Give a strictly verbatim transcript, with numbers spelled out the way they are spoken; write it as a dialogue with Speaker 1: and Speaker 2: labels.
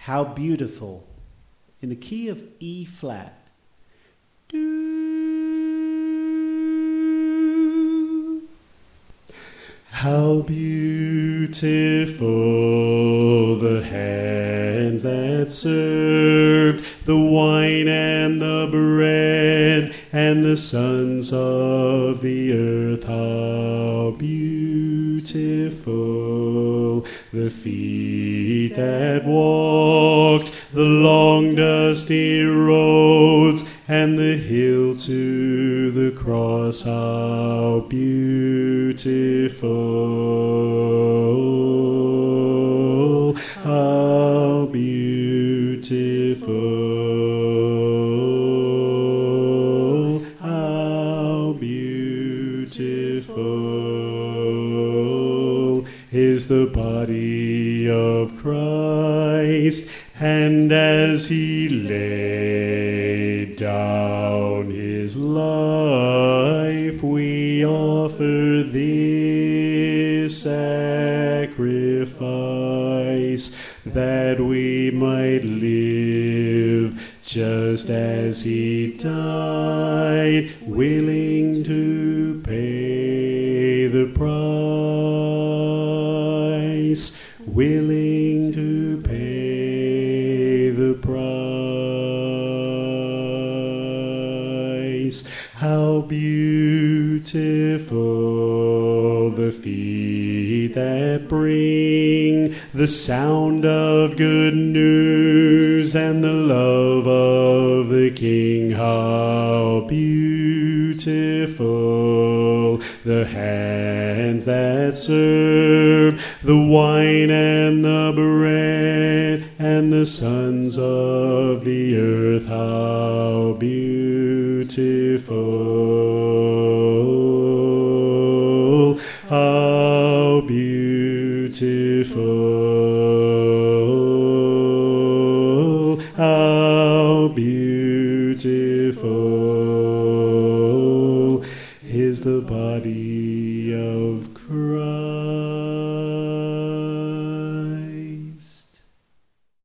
Speaker 1: How beautiful, in the key of E flat. How beautiful the hands that served the wine and the bread, and the sons of the earth. How beautiful the feet that walked the long dusty roads, and the hill to the cross. How beautiful, how beautiful, how beautiful is the body of Christ. And as he laid down his life, we offer this sacrifice, that we might live just as he died, willing to pay the price, willing to pay the price. How beautiful the feet that bring the sound of good news and the love of the King. How beautiful the hands that serve the wine and the bread, and the sons of the earth. How beautiful, how beautiful, how beautiful is the body of Christ.